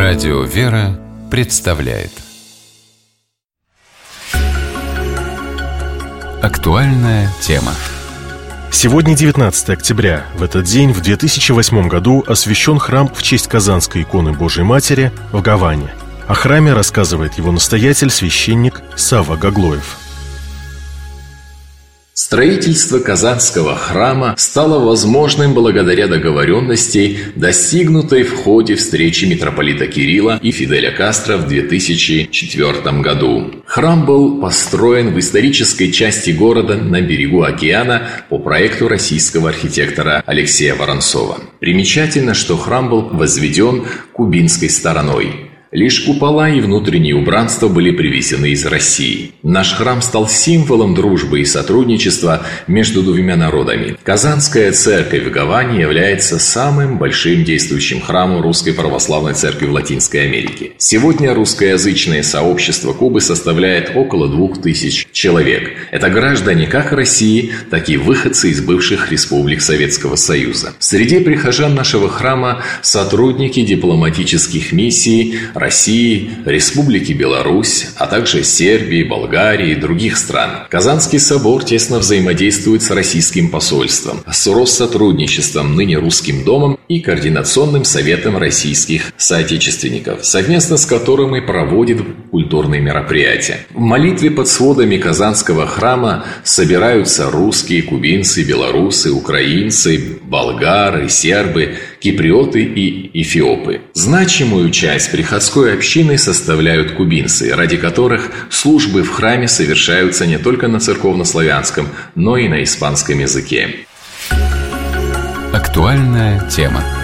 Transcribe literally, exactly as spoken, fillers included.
Радио «Вера» представляет актуальная тема. Сегодня девятнадцатое октября. В этот день, в две тысячи восьмом году, освящен храм в честь Казанской иконы Божией Матери в Гаване. О храме рассказывает его настоятель, священник Савва Гаглоев. Строительство Казанского храма стало возможным благодаря договоренности, достигнутой в ходе встречи митрополита Кирилла и Фиделя Кастро в две тысячи четвёртом году. Храм был построен в исторической части города на берегу океана по проекту российского архитектора Алексея Воронцова. Примечательно, что храм был возведен кубинской стороной. Лишь купола и внутренние убранства были привезены из России. Наш храм стал символом дружбы и сотрудничества между двумя народами. Казанская церковь в Гаване является самым большим действующим храмом Русской Православной Церкви в Латинской Америке. Сегодня русскоязычное сообщество Кубы составляет около двух тысяч человек. Это граждане как России, так и выходцы из бывших республик Советского Союза. Среди прихожан нашего храма сотрудники дипломатических миссий России, Республики Беларусь, а также Сербии, Болгарии и других стран. Казанский собор тесно взаимодействует с российским посольством, с Россотрудничеством, ныне Русским домом и Координационным советом российских соотечественников, совместно с которым и проводит культурные мероприятия. В молитве под сводами Казанского храма собираются русские, кубинцы, белорусы, украинцы, болгары, сербы, киприоты и эфиопы. Значимую часть приходской общины составляют кубинцы, ради которых службы в храме совершаются не только на церковнославянском, но и на испанском языке. Актуальная тема.